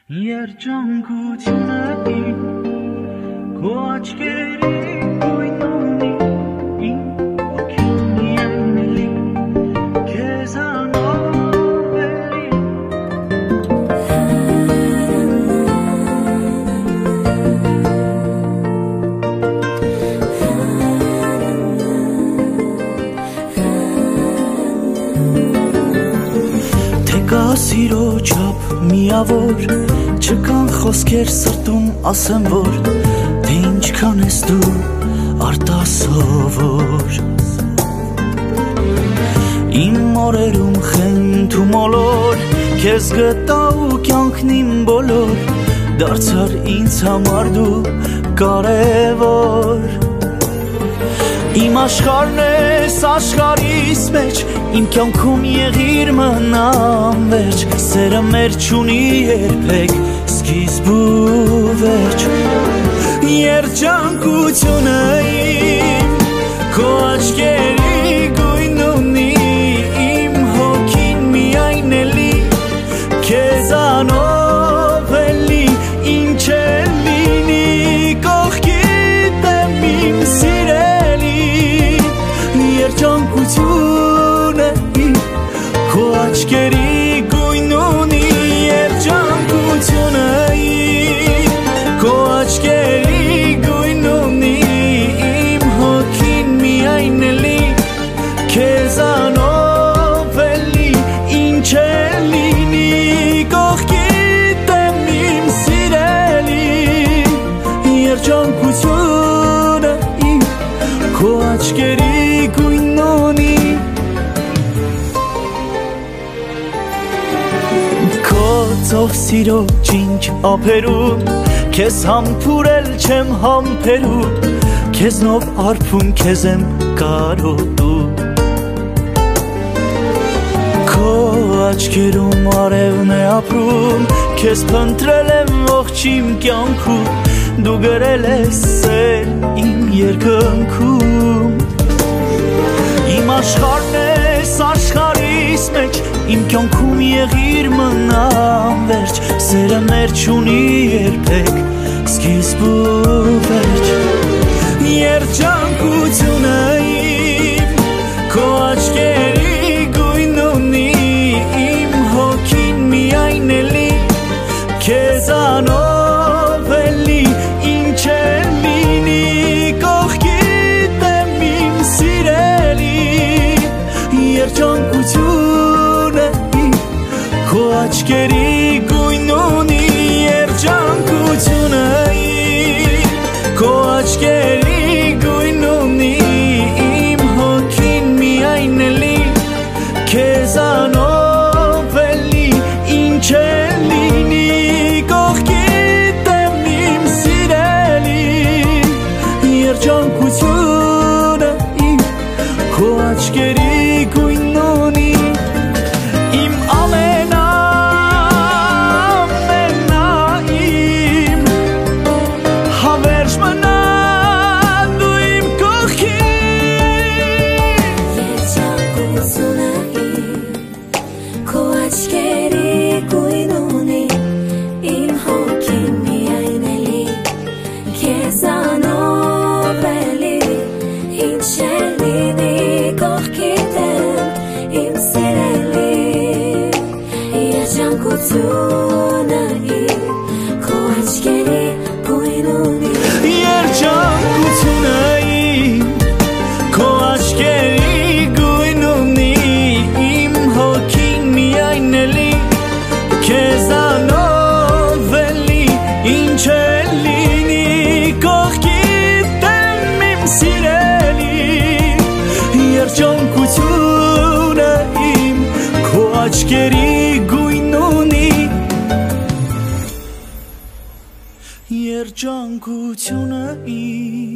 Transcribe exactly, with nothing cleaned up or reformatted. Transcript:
Երջանկությունը իմ քո աչքերի գույն ունի իմ ոգին միայն էլի քեզանով էլի Թե կա սիրո չափ միավոր Չկան խոսքեր սրտում ասեմ որ Թե ինչքան ես դու արտասովոր Իմ օրերում խենթ ու մոլոր Քեզ գտա ու կյանքն իմ բոլոր Դարձար ինձ համար դու կարևոր Իմ աշխարհն ես աշխարհիս մեջ Իմ կյանքում եղիր մնամ վերջ Սերը մեր չունի երբեք սկիզբ ու վերջ Երջանկությունը իմ քո աչքերի գույն ունի Իմ հոգին միայն էլի քեզանով էլի Ինչ էլ լինի կողքիդ եմ իմ սիրելի Երջանկությունը իմ քո աչքերի գույն ունի Երջանկությունը իմ քո աչքերի գույն ունի Իմ հոգին միայն էլի քեզանով էլի Ինչ էլ լինի կողքիդ եմ իմ սիրելի Երջանկությունը իմ քո աչքերի գույն ունի Քո ծով սիրո ջինջ ափերում Քեզ համբուրել չեմ համբերում Քեզնով արփում քեզ եմ կարոտում Քո աչքերում արևն է ապրում Քեզ փնտրել եմ ողջ իմ կյանքում Դու գրել ես սեր իմ երկնքում Իմ աշխարհն ես աշխարհիս մեջ Իմ կյանքում եղիր մնամ վերջ Սերը մեր չունի երբեք սկիզբ ու վերջ Երջանկությունը իմ քո աչքերի գույն ունի Իմ հոգին միայն էլի քեզանով էլի Ինչ էլ լինի կողքիդ եմ իմ սիրելի Երջանկությունը իմ քո աչքերի գույն ունի Երջանկությունը իմ քո աչքերի գույն ունի Իմ հոգին միայն էլի քեզանով էլի Ինչ էլ լինի կողքիդ եմ իմ սիրելի Երջանկությունը իմ քո աչքերի գույն ունի Իմ ամենա Աչքերի գույն ունի Երջանկությունը իմ